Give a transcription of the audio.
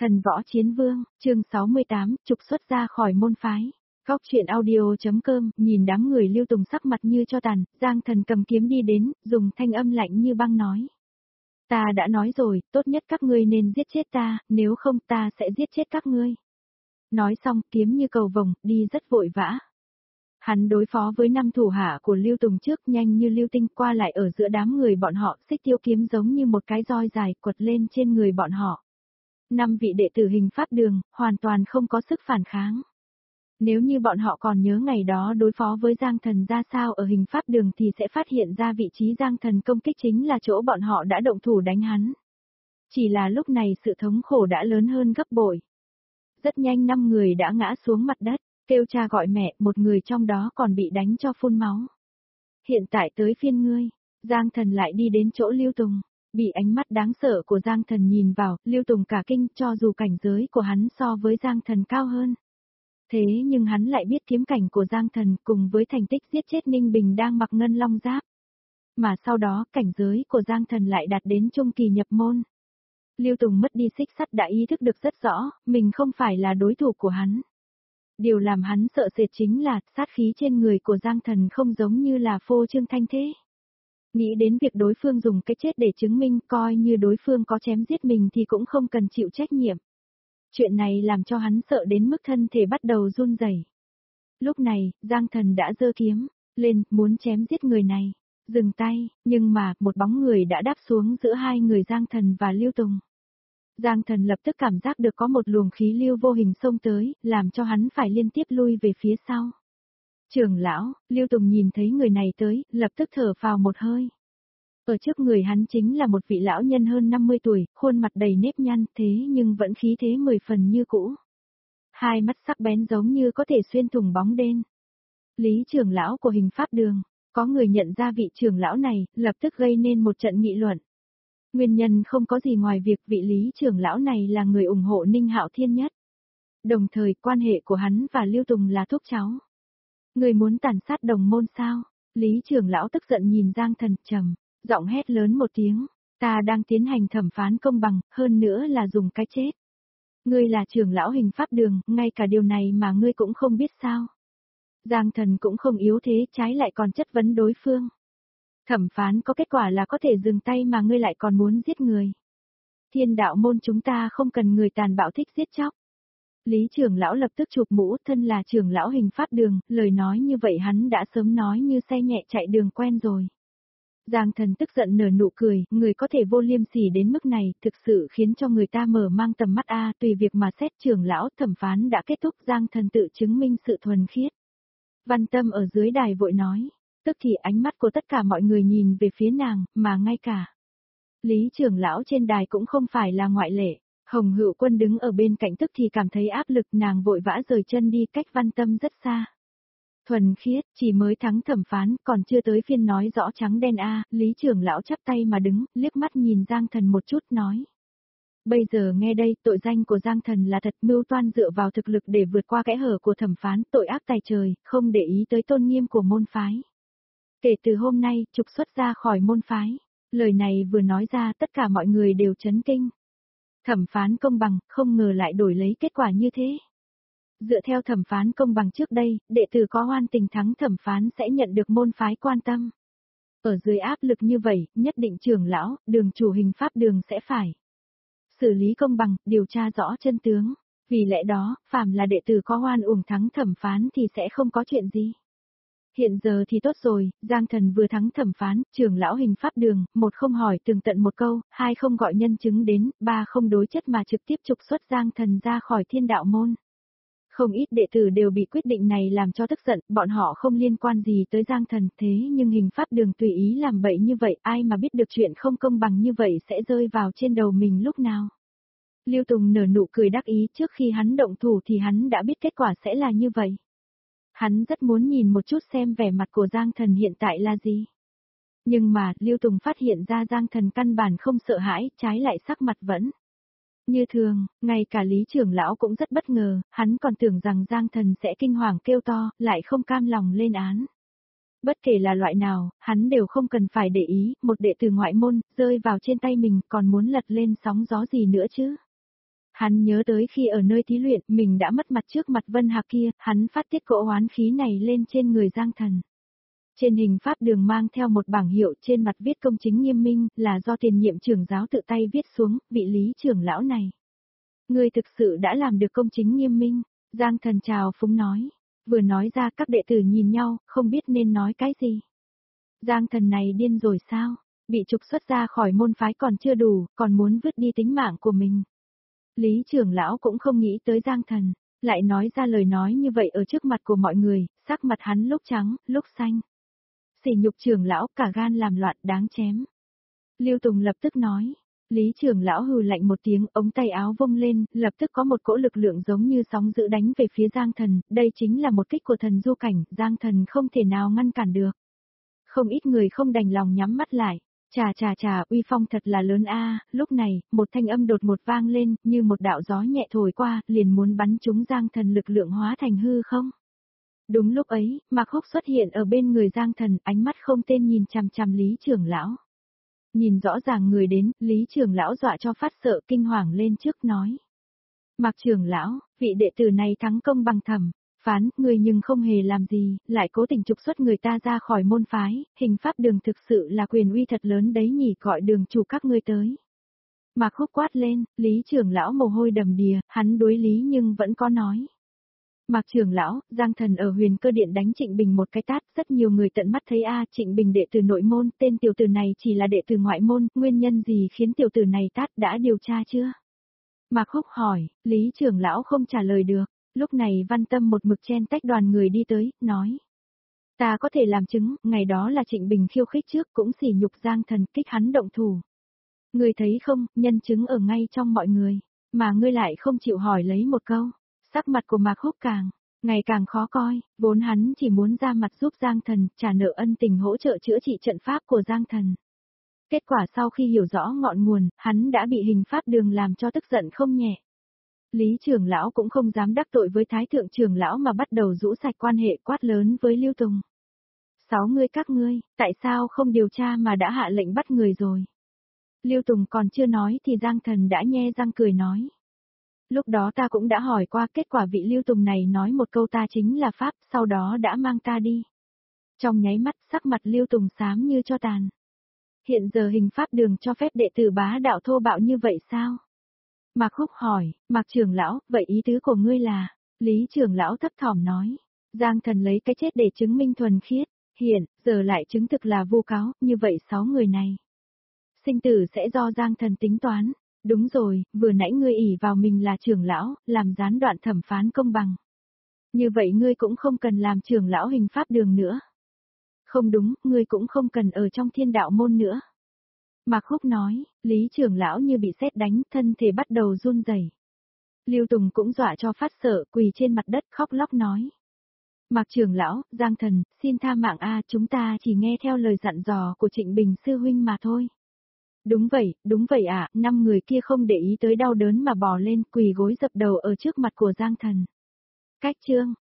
Thần võ chiến vương, chương 68, trục xuất ra khỏi môn phái. Góc truyện audio.com, nhìn đám người Lưu Tùng sắc mặt như cho tàn, Giang Thần cầm kiếm đi đến, dùng thanh âm lạnh như băng nói. Ta đã nói rồi, tốt nhất các ngươi nên giết chết ta, nếu không ta sẽ giết chết các ngươi. Nói xong, kiếm như cầu vồng, đi rất vội vã. Hắn đối phó với 5 thủ hạ của Lưu Tùng trước nhanh như lưu tinh qua lại ở giữa đám người bọn họ, xích tiêu kiếm giống như một cái roi dài quật lên trên người bọn họ. 5 vị đệ tử hình pháp đường, hoàn toàn không có sức phản kháng. Nếu như bọn họ còn nhớ ngày đó đối phó với Giang Thần ra sao ở hình pháp đường thì sẽ phát hiện ra vị trí Giang Thần công kích chính là chỗ bọn họ đã động thủ đánh hắn. Chỉ là lúc này sự thống khổ đã lớn hơn gấp bội. Rất nhanh 5 người đã ngã xuống mặt đất, kêu cha gọi mẹ, một người trong đó còn bị đánh cho phun máu. Hiện tại tới phiên ngươi, Giang Thần lại đi đến chỗ Lưu Tùng. Bị ánh mắt đáng sợ của Giang Thần nhìn vào, Lưu Tùng cả kinh cho dù cảnh giới của hắn so với Giang Thần cao hơn. Thế nhưng hắn lại biết kiếm cảnh của Giang Thần cùng với thành tích giết chết Ninh Bình đang mặc ngân long giáp. Mà sau đó cảnh giới của Giang Thần lại đạt đến trung kỳ nhập môn. Lưu Tùng mất đi xích sắt đã ý thức được rất rõ, mình không phải là đối thủ của hắn. Điều làm hắn sợ sệt chính là sát khí trên người của Giang Thần không giống như là phô trương thanh thế. Nghĩ đến việc đối phương dùng cái chết để chứng minh coi như đối phương có chém giết mình thì cũng không cần chịu trách nhiệm. Chuyện này làm cho hắn sợ đến mức thân thể bắt đầu run rẩy. Lúc này, Giang Thần đã giơ kiếm lên, muốn chém giết người này. Dừng tay, nhưng mà, một bóng người đã đáp xuống giữa hai người Giang Thần và Lưu Tùng. Giang Thần lập tức cảm giác được có một luồng khí lưu vô hình xông tới, làm cho hắn phải liên tiếp lui về phía sau. Trưởng lão, Lưu Tùng nhìn thấy người này tới, lập tức thở phào một hơi. Ở trước người hắn chính là một vị lão nhân hơn 50 tuổi, khuôn mặt đầy nếp nhăn thế nhưng vẫn khí thế 10 phần như cũ. Hai mắt sắc bén giống như có thể xuyên thủng bóng đêm. Lý trưởng lão của hình pháp đường, có người nhận ra vị trưởng lão này, lập tức gây nên một trận nghị luận. Nguyên nhân không có gì ngoài việc vị Lý trưởng lão này là người ủng hộ Ninh Hạo Thiên nhất. Đồng thời quan hệ của hắn và Lưu Tùng là thúc cháu. Người muốn tàn sát đồng môn sao? Lý trưởng lão tức giận nhìn Giang Thần trầm, giọng hét lớn một tiếng, ta đang tiến hành thẩm phán công bằng, hơn nữa là dùng cái chết. Ngươi là trưởng lão hình pháp đường, ngay cả điều này mà ngươi cũng không biết sao? Giang Thần cũng không yếu thế, trái lại còn chất vấn đối phương. Thẩm phán có kết quả là có thể dừng tay mà ngươi lại còn muốn giết người. Thiên đạo môn chúng ta không cần người tàn bạo thích giết chóc. Lý trưởng lão lập tức chụp mũ, thân là trưởng lão hình pháp đường, lời nói như vậy hắn đã sớm nói như xe nhẹ chạy đường quen rồi. Giang Thần tức giận nở nụ cười, người có thể vô liêm sỉ đến mức này, thực sự khiến cho người ta mở mang tầm mắt tùy việc mà xét trưởng lão thẩm phán đã kết thúc. Giang Thần tự chứng minh sự thuần khiết. Văn Tâm ở dưới đài vội nói, tức thì ánh mắt của tất cả mọi người nhìn về phía nàng, mà ngay cả Lý trưởng lão trên đài cũng không phải là ngoại lệ. Hồng Hữu Quân đứng ở bên cạnh tức thì cảm thấy áp lực, nàng vội vã rời chân đi cách Văn Tâm rất xa. Thuần khiết, chỉ mới thắng thẩm phán, còn chưa tới phiên nói rõ trắng đen Lý trưởng lão chắp tay mà đứng, liếc mắt nhìn Giang Thần một chút nói. Bây giờ nghe đây, tội danh của Giang Thần là thật, mưu toan dựa vào thực lực để vượt qua kẽ hở của thẩm phán, tội ác tày trời, không để ý tới tôn nghiêm của môn phái. Kể từ hôm nay, trục xuất ra khỏi môn phái. Lời này vừa nói ra tất cả mọi người đều chấn kinh. Thẩm phán công bằng, không ngờ lại đổi lấy kết quả như thế. Dựa theo thẩm phán công bằng trước đây, đệ tử có oan tình thắng thẩm phán sẽ nhận được môn phái quan tâm. Ở dưới áp lực như vậy, nhất định trưởng lão, đường chủ hình pháp đường sẽ phải xử lý công bằng, điều tra rõ chân tướng. Vì lẽ đó, phàm là đệ tử có oan uổng thắng thẩm phán thì sẽ không có chuyện gì. Hiện giờ thì tốt rồi, Giang Thần vừa thắng thẩm phán, trưởng lão hình pháp đường, một không hỏi tường tận một câu, hai không gọi nhân chứng đến, ba không đối chất mà trực tiếp trục xuất Giang Thần ra khỏi thiên đạo môn. Không ít đệ tử đều bị quyết định này làm cho tức giận, bọn họ không liên quan gì tới Giang Thần, thế nhưng hình pháp đường tùy ý làm bậy như vậy, ai mà biết được chuyện không công bằng như vậy sẽ rơi vào trên đầu mình lúc nào. Lưu Tùng nở nụ cười đắc ý, trước khi hắn động thủ thì hắn đã biết kết quả sẽ là như vậy. Hắn rất muốn nhìn một chút xem vẻ mặt của Giang Thần hiện tại là gì. Nhưng mà, Lưu Tùng phát hiện ra Giang Thần căn bản không sợ hãi, trái lại sắc mặt vẫn như thường. Ngay cả Lý trưởng lão cũng rất bất ngờ, hắn còn tưởng rằng Giang Thần sẽ kinh hoàng kêu to, lại không cam lòng lên án. Bất kể là loại nào, hắn đều không cần phải để ý, một đệ tử ngoại môn, rơi vào trên tay mình còn muốn lật lên sóng gió gì nữa chứ. Hắn nhớ tới khi ở nơi thí luyện, mình đã mất mặt trước mặt Vân Hạc kia, hắn phát tiết cỗ oán khí này lên trên người Giang Thần. Trên hình pháp đường mang theo một bảng hiệu, trên mặt viết công chính nghiêm minh, là do tiền nhiệm trưởng giáo tự tay viết xuống, vị Lý trưởng lão này. Ngươi thực sự đã làm được công chính nghiêm minh, Giang Thần chào phúng nói. Vừa nói ra các đệ tử nhìn nhau, không biết nên nói cái gì. Giang Thần này điên rồi sao? Bị trục xuất ra khỏi môn phái còn chưa đủ, còn muốn vứt đi tính mạng của mình. Lý trưởng lão cũng không nghĩ tới Giang Thần, lại nói ra lời nói như vậy ở trước mặt của mọi người, sắc mặt hắn lúc trắng, lúc xanh. Sỉ nhục trưởng lão, cả gan làm loạn, đáng chém. Lưu Tùng lập tức nói. Lý trưởng lão hừ lạnh một tiếng, ống tay áo vung lên, lập tức có một cỗ lực lượng giống như sóng dữ đánh về phía Giang Thần, đây chính là một kích của thần du cảnh, Giang Thần không thể nào ngăn cản được. Không ít người không đành lòng nhắm mắt lại. Chà, uy phong thật là lớn a. Lúc này, một thanh âm đột ngột vang lên, như một đạo gió nhẹ thổi qua, liền muốn bắn trúng Giang Thần lực lượng hóa thành hư không. Đúng lúc ấy, Mạc Húc xuất hiện ở bên người Giang Thần, ánh mắt không tên nhìn chằm chằm Lý trưởng lão. Nhìn rõ ràng người đến, Lý trưởng lão dọa cho phát sợ kinh hoàng lên trước nói. Mạc trưởng lão, vị đệ tử này thắng công bằng thẩm phán, người nhưng không hề làm gì, lại cố tình trục xuất người ta ra khỏi môn phái, hình pháp đường thực sự là quyền uy thật lớn đấy nhỉ, gọi đường chủ các ngươi tới. Mạc Húc quát lên, Lý trưởng lão mồ hôi đầm đìa, hắn đối lý nhưng vẫn có nói. Mạc trưởng lão, Giang Thần ở Huyền Cơ Điện đánh Trịnh Bình một cái tát, rất nhiều người tận mắt thấy Trịnh Bình đệ tử nội môn, tên tiểu tử này chỉ là đệ tử ngoại môn, nguyên nhân gì khiến tiểu tử này tát, đã điều tra chưa? Mạc Húc hỏi, Lý trưởng lão không trả lời được, lúc này Văn Tâm một mực chen tách đoàn người đi tới, nói. Ta có thể làm chứng, ngày đó là Trịnh Bình khiêu khích trước, cũng sỉ nhục Giang Thần, kích hắn động thủ. Ngươi thấy không, nhân chứng ở ngay trong mọi người, mà ngươi lại không chịu hỏi lấy một câu. Sắc mặt của Mạc Húc ngày càng khó coi, vốn hắn chỉ muốn ra mặt giúp Giang Thần, trả nợ ân tình hỗ trợ chữa trị trận pháp của Giang Thần. Kết quả sau khi hiểu rõ ngọn nguồn, hắn đã bị hình pháp đường làm cho tức giận không nhẹ. Lý trưởng lão cũng không dám đắc tội với Thái thượng trưởng lão mà bắt đầu rũ sạch quan hệ quát lớn với Lưu Tùng. 6 người các ngươi, tại sao không điều tra mà đã hạ lệnh bắt người rồi? Lưu Tùng còn chưa nói thì Giang Thần đã nhe răng cười nói. Lúc đó ta cũng đã hỏi qua, kết quả vị Lưu Tùng này nói một câu ta chính là Pháp, sau đó đã mang ta đi. Trong nháy mắt sắc mặt Lưu Tùng xám như cho tàn. Hiện giờ hình pháp đường cho phép đệ tử bá đạo thô bạo như vậy sao? Mạc Húc hỏi, Mạc trưởng lão, vậy ý tứ của ngươi là? Lý trưởng lão thấp thỏm nói. Giang Thần lấy cái chết để chứng minh thuần khiết, hiện, giờ lại chứng thực là vu cáo, như vậy 6 người này. Sinh tử sẽ do Giang Thần tính toán. Đúng rồi, vừa nãy ngươi ỷ vào mình là trưởng lão, làm gián đoạn thẩm phán công bằng. Như vậy ngươi cũng không cần làm trưởng lão hình pháp đường nữa. Không đúng, ngươi cũng không cần ở trong thiên đạo môn nữa. Mạc Húc nói, Lý trưởng lão như bị sét đánh, thân thể bắt đầu run rẩy. Lưu Tùng cũng dọa cho phát sợ, quỳ trên mặt đất khóc lóc nói. Mạc trưởng lão, Giang Thần, xin tha mạng chúng ta chỉ nghe theo lời dặn dò của Trịnh Bình sư huynh mà thôi. Đúng vậy 5 người kia không để ý tới đau đớn mà bò lên quỳ gối dập đầu ở trước mặt của Giang Thần. Cách chương